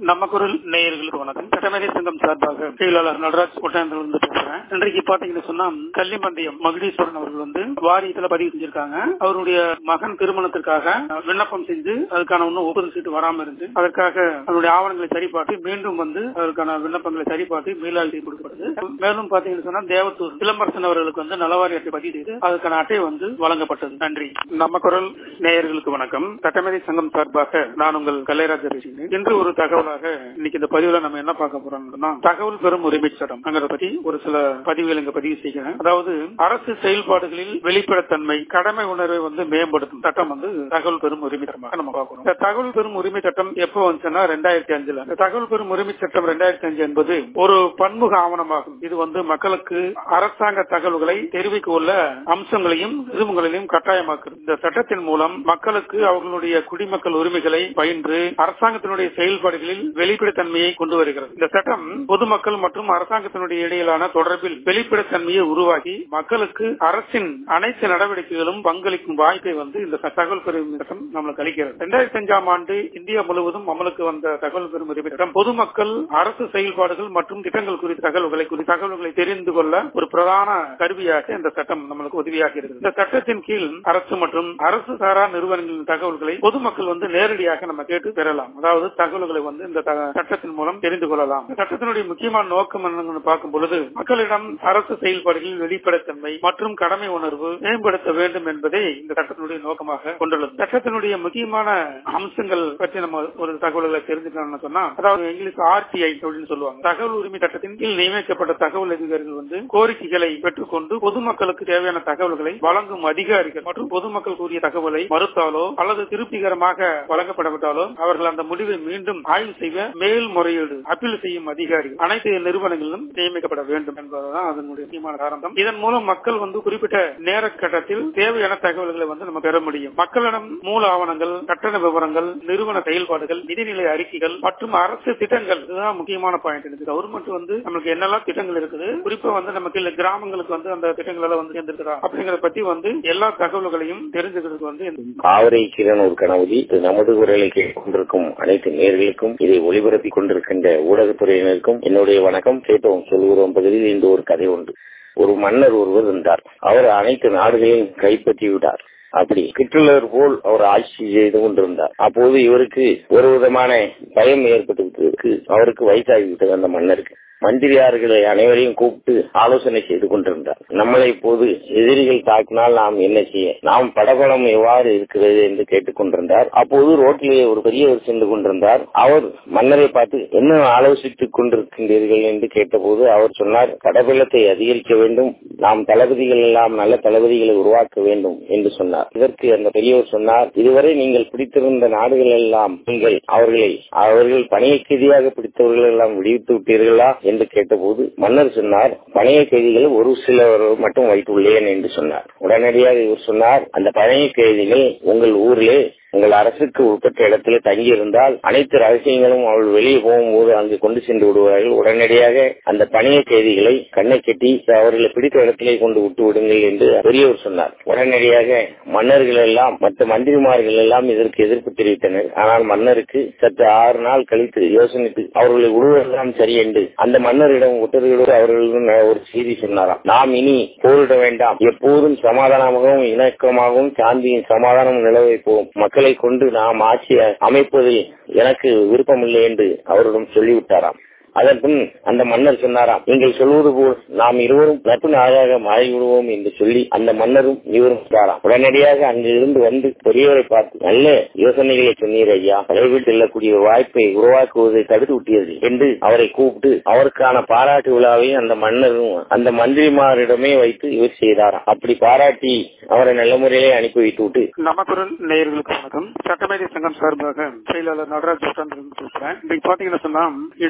நம்ம குரல் நேயர்களுக்கு வணக்கம். சட்டமேதை சங்கம் சார்பாக செயலாளர் நடராஜ் கொட்டாந்திலிருந்து பேசுறேன். இன்றைக்கு பாத்தீங்கன்னு சொன்னா கள்ளிமந்தியம் மகுடீஸ்வரன் அவர்கள் வாரியத்துல பதிவு செஞ்சிருக்காங்க. அவருடைய மகன் திருமணத்திற்காக விண்ணப்பம் செஞ்சு அதுக்கான ஒன்னும் ஒப்புதல் சீட்டு வராம இருந்து அதற்காக அதனுடைய ஆவணங்களை சரிபார்த்து மீண்டும் அதற்கான விண்ணப்பங்களை சரிபார்த்து மீளால் செய்து கொடுக்கப்படுது. மேலும் பாத்தீங்கன்னு சொன்னா தேவத்தூர் இளம்பரசன் அவர்களுக்கு நலவாரி அட்டை பதிவு செய்து அதுக்கான அட்டை வழங்கப்பட்டது. நன்றி. நம்ம குரல் நேயர்களுக்கு வணக்கம். சட்டமேதை சங்கம் சார்பாக நான் உங்கள் கலைராஜா பேசுகிறேன். இன்று ஒரு தகவலாக இன்னைக்கு இந்த பதிவுல நம்ம என்ன பார்க்க போறோம்னா தகவல் பெறும் உரிமை சட்டம் பத்தி ஒரு சில பதிவுகள் இங்க பதிவு செய்கிறேன். அதாவது அரசு செயல்பாடுகளில் வெளிப்படைத்தன்மை கடமை உணர்வை மேம்படுத்தும் சட்டம் தகவல் பெறும் உரிமை சட்டமாக நம்ம பார்க்கிறோம். இந்த தகவல் பெறும் உரிமை சட்டம் எப்போ வந்துச்சுன்னா 2005. இந்த தகவல் பெறும் உரிமை சட்டம் 2005 என்பது ஒரு பன்முக ஆவணமாகும். இது மக்களுக்கு அரசாங்க தகவல்களை தெரிவிக்க உள்ள அம்சங்களையும் விரும்புகளையும் கட்டாயமாக்குது. இந்த சட்டத்தின் மூலம் மக்களுக்கு அவர்களுடைய குடிமக்கள் உரிமைகளை பயின்று அரசாங்கத்தினுடைய செயல்பாடுகளில் வெளிப்படைத்தன்மையை கொண்டு வருகிறது. இந்த சட்டம் பொதுமக்கள் மற்றும் அரசாங்கத்தினுடைய இடையிலான தொடர்பில் வெளிப்படைத்தன்மையை உருவாக்கி மக்களுக்கு அரசின் அனைத்து நடவடிக்கைகளும் பங்களிக்கும் வாய்ப்பை இந்த தகவல் பெறும் சட்டம் நம்மளுக்கு அளிக்கிறது. 2005ஆம் ஆண்டு இந்தியா முழுவதும் அமலுக்கு வந்த தகவல் பெறும் உரிமை சட்டம் பொதுமக்கள் அரசு செயல்பாடுகள் மற்றும் திட்டங்கள் குறித்த தகவல்களை தெரிந்து கொள்ள ஒரு பிரதான கருவியாக இந்த சட்டம் நம்மளுக்கு உதவியாக இருக்கிறது. இந்த சட்டத்தின் கீழ் அரசு மற்றும் அரசு சாரா நிறுவனங்களின் தகவல்களை பொதுமக்கள் நேரடியாக நம்ம கேட்டு பெறலாம். அதாவது தகவல்களை இந்த சட்டத்தின் மூலம் தெரிந்து கொள்ளலாம். சட்டத்தினுடைய முக்கியமான நோக்கம் என்னன்னு பார்க்கும் பொழுது மக்களிடம் அரசு செயல்பாடுகளில் வெளிப்படைத்தன்மை மற்றும் கடமை உணர்வு மேம்படுத்த வேண்டும் என்பதை இந்த சட்டத்தினுடைய நோக்கமாக கொண்டுள்ளது. சட்டத்தினுடைய முக்கியமான அம்சங்கள் பற்றி நம்ம ஒரு தகவல்களை தெரிஞ்சுக்கணும்னு சொன்னா, அதாவது இங்கிலீஷ் RTI அப்படின்னு சொல்லுவாங்க. தகவல் உரிமை சட்டத்தின் கீழ் நியமிக்கப்பட்ட தகவல் அதிகாரிகள் கோரிக்கைகளை பெற்றுக்கொண்டு பொதுமக்களுக்கு தேவையான தகவல்களை வழங்கும் அதிகாரிகள் மற்றும் பொதுமக்கள் கூறிய தகவலை மறுத்தாலோ அல்லது திருப்திகரமாக வழங்கப்படாவிட்டாலோ அவர்கள் அந்த முடிவை மீண்டும் ஆய்வு செய்ய மேல்முறையீடு அப்பீல் செய்யும் அதிகாரிகள் அனைத்து நிறுவனங்களிலும் நியமிக்கப்பட வேண்டும் என்பதுதான் அதனுடைய முக்கியமான காரணம். இதன் மூலம் மக்கள் குறிப்பிட்ட நேர கட்டத்தில் தேவையான தகவல்களை நம்ம பெற முடியும். மக்களிடம் மூல ஆவணங்கள், கட்டண விவரங்கள், நிறுவன செயல்பாடுகள், நிதிநிலை அறிக்கைகள் மற்றும் அரசு திட்டங்கள், இதுதான் முக்கியமான பாயிண்ட். கவர்மெண்ட் நமக்கு என்னெல்லாம் திட்டங்கள் இருக்குது, குறிப்பா நமக்கு இல்ல கிராமங்களுக்கு அந்த திட்டங்கள் எல்லாம் சேர்ந்திருக்கிறா அப்படிங்கறத பத்தி எல்லா தகவல்களையும் தெரிஞ்சுக்கிறதுக்கு காவிரி கிரணூர் கணபதி நமது குரலை கேட்டுக்கொண்டிருக்கும் அனைத்து நேயர்களுக்கும் இதை ஒளிபரப்பிக் கொண்டிருக்கின்ற ஊடகத்துறையினருக்கும் என்னுடைய வணக்கம். கேட்டோம் சொல்கிறோம் பகுதியில் இந்த ஒரு கதை உண்டு. ஒரு மன்னர் ஒருவர் இருந்தார். அவர் அனைத்து நாடுகளையும் கைப்பற்றிவிட்டார். அப்படி ஹிட்லர் போல் அவர் ஆட்சி செய்து கொண்டிருந்தார். அப்போது இவருக்கு ஒரு விதமான பயம் ஏற்பட்டு அவருக்கு வயசாகிவிட்டது. அந்த மன்னருக்கு மந்திரியார்களை அனைவரையும் கூப்பிட்டு ஆலோசனை செய்து கொண்டிருந்தார். நம்மளை இப்போது எதிரிகள் தாக்கினால் நாம் என்ன செய்ய, நாம் படபலம் எவ்வாறு இருக்கிறது என்று கேட்டுக் கொண்டிருந்தார். அப்போது ரோட்டிலே ஒரு பெரியவர் சென்று கொண்டிருந்தார். அவர் மன்னரை பார்த்து என்ன ஆலோசித்துக் கொண்டிருக்கின்றீர்கள் என்று கேட்டபோது அவர் சொன்னார், படபலத்தை அதிகரிக்க வேண்டும், நாம் தளபதிகள் எல்லாம் நல்ல தளபதிகளை உருவாக்க வேண்டும் என்று சொன்னார். இதற்கு அந்த பெரியவர் சொன்னார், இதுவரை நீங்கள் பிடித்திருந்த நாடுகள் எல்லாம் நீங்கள் அவர்கள் பணிய கைதியாக பிடித்தவர்கள் எல்லாம் விடுவித்து விட்டீர்களா என்று கேட்டபோது மன்னர் சொன்னார், பணைய கைதிகள் ஒரு சிலர் மட்டும் வைத்துள்ளேன் என்று சொன்னார். உடனடியாக இவர் சொன்னார், அந்த பணைய கைதிகள் உங்கள் ஊரிலே உங்கள் அரசுக்கு உட்பட்ட இடத்துல தங்கி இருந்தால் அனைத்து ரகசியங்களும் அவர்கள் வெளியே போகும்போது அங்கு கொண்டு சென்று விடுவார்கள். உடனடியாக அந்த பணைய கைதிகளை கண்ணை கட்டி அவர்களை பிடித்த இடத்திலே கொண்டு விட்டு விடுங்கள் என்று பெரியவர் சொன்னார். உடனடியாக மன்னர்கள் எல்லாம் மற்ற மந்திரிமார்கள் எல்லாம் இதற்கு எதிர்ப்பு தெரிவித்தனர். ஆனால் மன்னருக்கு சற்று 6 நாள் கழித்து யோசனைத்து அவர்களை விடுவதெல்லாம் சரி என்று அந்த மன்னரிடம் உத்தரவிடு அவர்களும் ஒரு செய்தி சொன்னாராம். நாம் இனி போரிட வேண்டாம், எப்போதும் சமாதானமாகவும் இணக்கமாகவும் சாந்தியும் சமாதானம் நிலவ வைப்போம், மக்களை கொண்டு நாம் ஆட்சியை அமைப்பதில் எனக்கு விருப்பமில்லை என்று அவரிடம் சொல்லிவிட்டாராம். அதற்கு அந்த மன்னர் சொன்னாராம், நீங்கள் சொல்வது போல் நாம் இருவரும் நட்பு நாளாக மாறிவிடுவோம் என்று சொல்லி அந்த மன்னரும் இவரும் சொன்னாராம். உடனடியாக அங்கிருந்து பெரியவரை பார்த்து, நல்ல யோசனைகளை சொன்னீர் ஐயா, விரைவில் செல்லக்கூடிய வாய்ப்பை உருவாக்குவதை தடுத்து விட்டீர்கள் என்று அவரை கூப்பிட்டு அவருக்கான பாராட்டு விழாவை அந்த மன்னரும் அந்த மந்திரிமாரிடமே வைத்து இவர் செய்தாராம். அப்படி பாராட்டி அவரை நல்ல முறையிலே அனுப்பி வைத்து விட்டு நம்ம குரல் நேயர்களுக்கு வணக்கம். சட்டமேதை சங்கம் சார்பாக செயலாளர் நடராஜ் பேசுறேன். இன்னைக்கு பாத்தீங்கன்னா சொன்னா இடையோட்டில்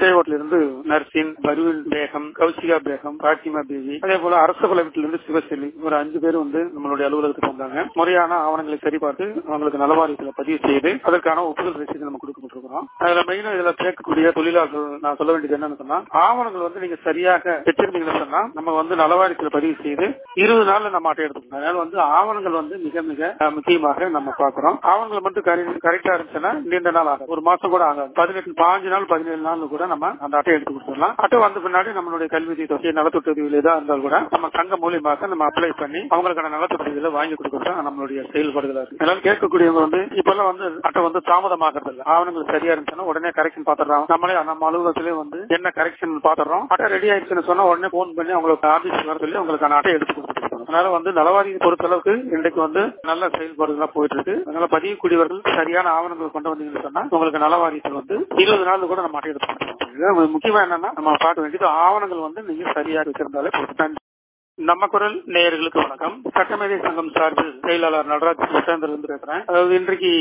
வந்து நர்சின், பர்வீன் பேகம், கௌசிகா பேகம், பாத்திமா பேபி, அதே போல அரசகுல வீட்டிலிருந்து சிவசெலி ஒரு 5 பேர் வந்து நம்மளுடைய அலுவலகத்துக்கு வந்தாங்க. முறையான ஆவணங்களை சரிபார்த்து அவங்களுக்கு நலவாரியத்தில் பதிவு செய்து அதற்கான ஒப்புதல் ரசீது நம்ம கொடுக்கப்பட்டிருக்கிறோம். அதுல மெயினா இதுல கேட்கக்கூடிய தொழிலாளர்கள் நான் சொல்ல வேண்டியது என்னன்னு சொன்னா, ஆவணங்கள் வந்து நீங்க சரியாக வச்சிருந்தீங்கன்னு சொன்னா நம்ம வந்து நலவாரியத்தில் பதிவு செய்து 20 நாள்ல நம்ம அட்டை எடுத்துக்கணும். அதனால வந்து ஆவணங்கள் வந்து மிக மிக முக்கியமாக நம்ம பாக்குறோம். ஆவணங்கள் மட்டும் கரெக்டா இருந்துச்சுன்னா நீண்ட நாள் ஆகும், ஒரு மாசம் கூட ஆகாது. 15 நாள் 17 நாள் கூட நம்ம அந்த அட்டை எடுத்து கொடுத்துடலாம். அட்டை வந்த பின்னாடி நம்மளுடைய கல்வி தொகை நலத்துறையில் ஏதா இருந்தால் கூட நம்ம சங்கம் மூலியமாக நம்ம அப்ளை பண்ணி அவங்களுக்கான நலத்துறைகளை வாங்கி கொடுக்கறது நம்மளுடைய செயல்பாடுகளா இருக்கு. அதனால கேட்கக்கூடியவங்க வந்து இப்பெல்லாம் வந்து அட்டை வந்து தாமதமாகிறது இல்லை. ஆவணங்கள் சரியா இருந்துச்சுன்னா உடனே கரெக்ஷன் பாத்துறோம். நம்மளே நம்ம அலுவலகத்திலே வந்து என்ன கரெக்ஷன் பாத்துறோம். அட்டை ரெடி ஆயிடுச்சுன்னு சொன்னா உடனே போன் பண்ணி அவங்களுக்கு ஆபீஸ்க்கு வர சொல்லி உங்களுக்கான அட்டை எடுத்து கொடுத்துருக்கோம். அதனால வந்து நலவாரியை பொறுத்த அளவுக்கு இன்றைக்கு வந்து நல்ல செயல்பாடுகளா போயிட்டு இருக்கு. அதனால பதியக்கூடியவர்கள் சரியான ஆவணங்கள் கொண்டு வந்தீங்கன்னு சொன்னா உங்களுக்கு நலவாரியத்தில் வந்து 20 நாள் கூட நம்ம அட்டை எடுத்து கொடுத்துருக்கோம். முக்கியமா என்னன்னா நம்ம பார்க்க வேண்டியது ஆவணங்கள் வந்து நீங்க சரியாக வச்சிருந்தாலே போதும். நம்ம குரல் நேயர்களுக்கு வணக்கம். சட்டமேதை சங்கம் சார்பில் செயலாளர் நடராஜ் இருந்து பேசுறேன். அதாவது இன்றைக்கு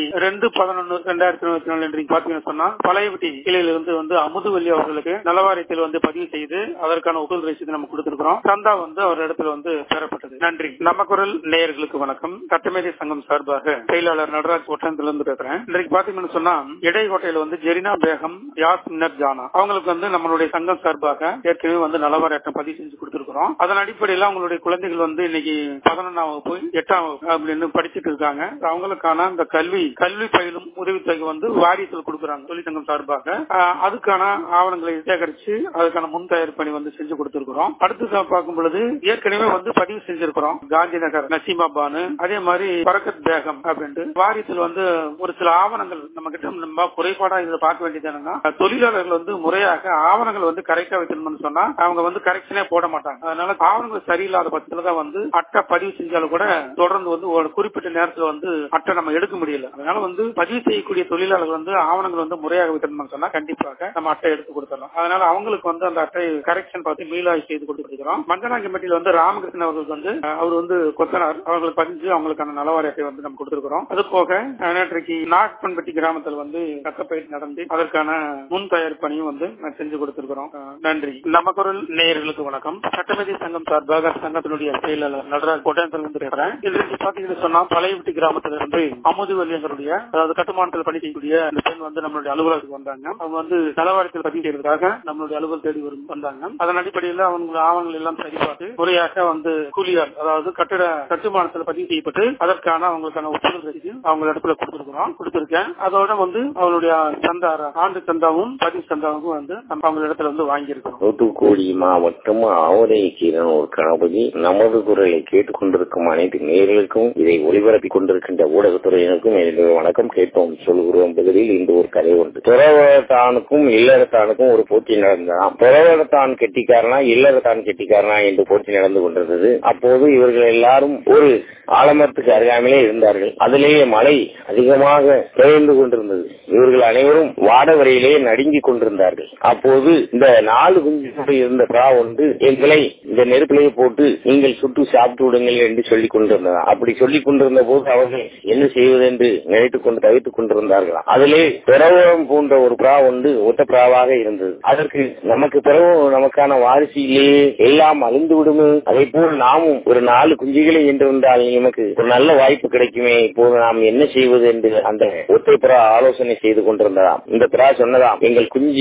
2/11/2024 இன்றைக்கு பாத்தீங்கன்னு சொன்னா பழையபட்டி கிளையிலிருந்து வந்து அமுதுவல்லி அவர்களுக்கு நலவாரியத்தில் வந்து பதிவு செய்து அதற்கான ஒப்புதல் ரசீது நம்ம கொடுத்திருக்கிறோம். சந்தா வந்து அவர் இடத்துல வந்து பெறப்பட்டது. நன்றி. நம்ம குரல் நேயர்களுக்கு வணக்கம். சட்டமேதை சங்கம் சார்பாக செயலாளர் நடராஜ் இருந்து பேசுறேன். இன்றைக்கு பாத்தீங்கன்னு சொன்னா இடைக்கோட்டையில வந்து ஜெரினா பேகம், யாஸ்மினர் ஜானா அவங்களுக்கு வந்து நம்மளுடைய சங்கம் சார்பாக ஏற்கனவே வந்து நலவாரியம் பதிவு செஞ்சு கொடுத்திருக்கிறோம். அதன் அடிப்படையில் அவங்களுடைய குழந்தைகள் வந்து இன்னைக்கு 11ஆம் வகுப்பு 8ஆம் வகுப்பு அப்படின்னு படிச்சுட்டு இருக்காங்க. அவங்களுக்கான அந்த கல்வி பயிலும் உதவித்தொகை வந்து வாரியத்தில் கொடுக்குறாங்க தொழிற்சங்கம் சார்பாக. அதுக்கான ஆவணங்களை சேகரிச்சு அதுக்கான முன் தயார் பணி வந்து செஞ்சு கொடுத்திருக்கிறோம். அடுத்து பார்க்கும் பொழுது ஏற்கனவே வந்து பதிவு செஞ்சிருக்கிறோம் காந்தி நகர் நசீமா பானு, அதே மாதிரி பரக்கத் பேகம் அப்படின்ட்டு வாரியத்தில் வந்து ஒரு சில ஆவணங்கள் நம்ம கிட்ட நம்ம குறைபாடா இதை பார்க்க வேண்டியது என்னன்னா, தொழிலாளர்கள் வந்து முறையாக ஆவணங்கள் வந்து கரெக்டா வைக்கணும்னு சொன்னா அவங்க வந்து கரெக்ஷனே போட மாட்டாங்க. அதனால ஆவணங்கள் சரியில்லாத பட்சத்துலதான் வந்து அட்டை பதிவு செஞ்சாலும் கூட தொடர்ந்து வந்து ஒரு குறிப்பிட்ட நேரத்தில் வந்து அட்டை நம்ம எடுக்க முடியல. அதனால வந்து பதிவு செய்யக்கூடிய தொழிலாளர்கள் வந்து ஆவணங்கள் வந்து முறையாக வைக்கணும்னு சொன்னா கண்டிப்பாக நம்ம அட்டை எடுத்து கொடுத்துடலாம். அதனால அவங்களுக்கு வந்து அந்த அட்டை கரெக்ஷன் பார்த்து மீளாய்வு செய்து கொடுத்துருக்கிறோம். மஞ்சனாங்கம்பட்டியில் வந்து ராமகிருஷ்ணன் அவர்களுக்கு வந்து அவர் வந்து கொத்தனார் அவர்களுக்கு பதிஞ்சு அவங்களுக்கான நலவாரி அட்டை வந்து நம்ம கொடுத்திருக்கிறோம். அது போக நேற்றைக்கு நாகப்பன்பட்டி கிராமத்தில் வந்து கக்கப்பயிற்சி நடந்து அதற்கான முன் தயார் பணியும் வந்து செஞ்சு கொடுத்திருக்கிறோம். நன்றி. நம்ம குரல் நேயர்களுக்கு வணக்கம். சட்டமேதை சங்கம் சார்பாக சங்கத்தினுடைய செயலாளர் நடராஜ் இருந்து பேசுறேன். இன்றைக்கு பாத்தீங்கன்னு சொன்னா பழையபட்டி கிராமத்திலிருந்து அமுதுவல்லி எங்களுடைய அதாவது கட்டுமானத்தில் பணி செய்யக்கூடிய அந்த பெண் வந்து நம்மளுடைய அலுவலகத்துக்கு வந்தாங்க. அவங்க வந்து நலவாரியத்தில் பதிவு செய்வதற்காக நம்மளுடைய அலுவலகம் தேடி வந்தாங்க. அதன் அடிப்படையில் அவங்க ஆவணங்கள் எல்லாம் சரிபார்த்து முறையாக வந்து கூலியார் அதாவது கட்டுமானத்தில் பதிவு செய்யப்பட்டு அதற்கான அவங்களுக்கான ஒப்புதல் ரசீது அவங்க இடத்துல கொடுத்திருக்கேன். அதோட வந்து அவங்களுடைய சந்தா ஆண்டு சந்தாவும் பதிவு சந்தாவும் வந்து நம்ம அவங்க இடத்துல வந்து வாங்கியிருக்கோம். தூத்துக்குடி மாவட்டம் ஆவரைக்கீரனூர் கணபதி. நமது குரலை கேட்டுக் கொண்டிருக்கும் அனைத்து நேயர்களுக்கும் இதை ஒளிபரப்பிக் கொண்டிருக்கின்ற ஊடகத்துறையினருக்கும் என்னுடைய வணக்கம். கேட்போம் சொல்கிறோம் பகுதியில் இந்த ஒரு கதை உண்டு. துறவரத்தானுக்கும் இல்லறத்தானுக்கும் ஒரு போட்டி நடந்ததாம். துறவரத்தான் கெட்டிக்காரனா இல்லறத்தான் கெட்டிக்காரனா என்று போட்டி நடந்து கொண்டிருந்தது. அப்போது இவர்கள் எல்லாரும் ஒரு ஆலமரத்துக்கு அருகாமலே இருந்தார்கள். அதிலேயே மழை அதிகமாக பெய்து கொண்டிருந்தது. இவர்கள் அனைவரும் வாடவரையிலே நடுங்கிக் கொண்டிருந்தார்கள். அப்போது இந்த 4 குஞ்சு இருந்த பிரா ஒன்று எங்களை இந்த நெருப்பிலேயே போட்டு நீங்கள் சுட்டு சாப்பிட்டு விடுங்கள் என்று சொல்லிக் கொண்டிருந்தார். அப்படி சொல்லிக் கொண்டிருந்த போது அவர்கள் என்ன செய்வது என்று நினைத்துக் கொண்டு தவித்துக் கொண்டிருந்தார்களாம். அதிலே பிறவரம் போன்ற ஒரு பிரா ஒன்று ஒத்த பிராவாக இருந்தது. அதற்கு நமக்கு பிறகு நமக்கான வாரிசிலேயே எல்லாம் அழிந்து விடுமே, அதை போல் நாமும் ஒரு 4 குஞ்சுகளை என்றிருந்தால் நமக்கு ஒரு நல்ல வாய்ப்பு கிடைக்குமே, இப்போது நாம் என்ன செய்வது என்று அந்த ஒத்தை பிரா ஆலோசனை செய்து கொண்டிருந்ததாம். இந்த பிரா சொன்னதாம், எங்கள் குஞ்சு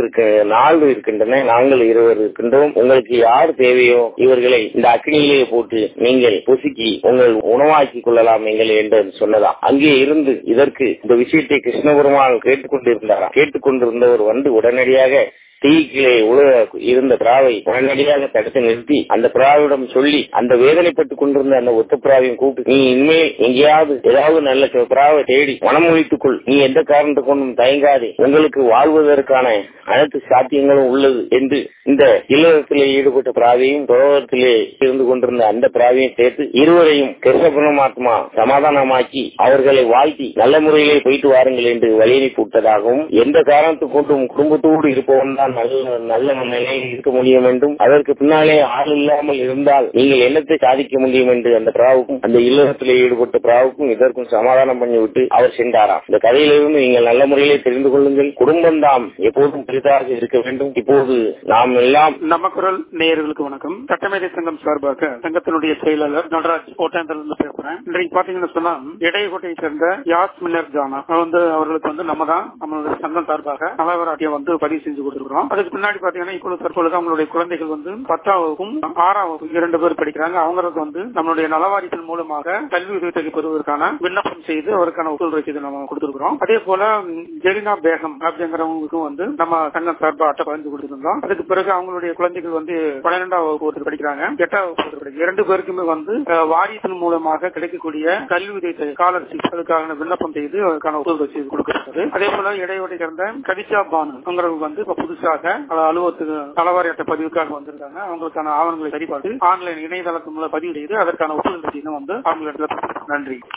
4 இருக்கின்றன, நாங்கள் 20 இருக்கின்றோம், உங்களுக்கு யார் தேவையோ இவர்களை இந்த அக்னியிலேயே போட்டு நீங்கள் பொசுக்கி உங்கள் உணவாக்கி கொள்ளலாம் எங்கள் என்று சொன்னதாம். அங்கே இருந்து இதற்கு இந்த விஷயத்தை கிருஷ்ண பெருமாள் கேட்டுக்கொண்டிருந்தவர் வந்து உடனடியாக தீக்கிலே இருந்த பிராவை உடனடியாக தடுத்து நிறுத்தி அந்த பிராவிடம் சொல்லி அந்த வேதனைப்பட்டுக் கொண்டிருந்த அந்த ஒத்த பிராவையும் கூப்பிட்டு, நீ இனிமேல் எங்கேயாவது ஏதாவது நல்ல பிராவை தேடி மனமொழித்துக்குள், நீ எந்த காரணத்தை கொண்டும் தயங்காதே, உங்களுக்கு வாழ்வதற்கான அனைத்து சாத்தியங்களும் உள்ளது என்று இந்த இல்லறத்திலே ஈடுபட்ட பிராவையும் துறவரத்திலே இருந்து கொண்டிருந்த அந்த பிராவையும் சேர்த்து இருவரையும் கிருஷ்ண பரமாத்மா சமாதானமாக்கி அவர்களை வாழ்த்தி நல்ல முறையிலே போயிட்டு வாருங்கள் என்று வழியை போட்டதாகவும், எந்த காரணத்தை கொண்டும் குடும்பத்தோடு இருப்பவன் தான் நல்ல நிலையில் இருக்க முடியும் என்றும் அதற்கு பின்னாலே ஆள் இல்லாமல் இருந்தால் நீங்கள் என்னத்தை சாதிக்க முடியும் என்று அந்த பிராவுக்கும் அந்த இல்லறத்திலே ஈடுபட்ட பிராவுக்கும் இதற்கும் சமாதானம் பண்ணிவிட்டு அவர் சென்றாராம். இந்த கதையிலிருந்து நீங்கள் நல்ல முறையிலே தெரிந்து கொள்ளுங்கள். குடும்பம் தான் எப்போதும் பெரிதாக இருக்க வேண்டும். இப்போது நாம் எல்லாம் நம்ம குரல் நேயர்களுக்கு வணக்கம். சட்டமேதை சங்கம் சார்பாக சங்கத்தினுடைய செயலாளர் நடராஜ் கோட்டையிலிருந்து பேசுறேன். இன்றைக்கு பாத்தீங்கன்னா சொன்னா இடையகோட்டையை சேர்ந்த யாஸ்மினர் ஜானா அவர்களுக்கு நம்ம தான் நம்மளுடைய சங்கம் சார்பாக நலவராட்டியம் பதிவு செஞ்சு கொடுத்துருக்கோம். அதுக்கு பின்னாடி பாத்தீங்கன்னா இப்பொழுது தற்பொழுது அவங்களுடைய குழந்தைகள் 10ஆவதுக்கும் 6ஆவதுக்கும் 2 பேர் படிக்கிறாங்க. அவங்களுக்கு நம்மளுடைய நலவாரியத்தின் மூலமாக கல்வி உதவித்தொகை பெறுவதற்கான விண்ணப்பம் செய்து அவருக்கான ஒத்துழைப்பு நம்ம கொடுத்திருக்கிறோம். அதே போல ஜெலினா பேகம் அப்படிங்கிறவங்களுக்கும் நம்ம சங்கம் சார்பாக அட்டை பதிஞ்சு கொடுத்திருந்தோம். அதுக்கு பிறகு அவங்களுடைய குழந்தைகள் 12ஆம் வகுப்பு படிக்கிறாங்க, 8ஆம் வகுப்பு படிக்கிறாங்க. 2 பேருக்குமே வாரியத்தின் மூலமாக கிடைக்கக்கூடிய கல்வி உதவி ஸ்காலர்ஷிப் அதுக்கான விண்ணப்பம் செய்து அதுக்கான ஒத்துழைப்பு செய்து கொடுக்கப்பட்டது. அதே போல இடையோட்டை சேர்ந்த கதிஷா பானு அவங்களுக்கு இப்ப புதுசாக அலுவலகத்துக்கு நலவாரி அட்டை பதிவுக்காக வந்திருக்காங்க. அவங்களுக்கான ஆவணங்களை சரிபார்த்து ஆன்லைன் இணையதளத்தின் மூலம் பதிவு செய்து அதற்கான ஒத்துழைப்பு அவங்களிடத்துல நன்றி.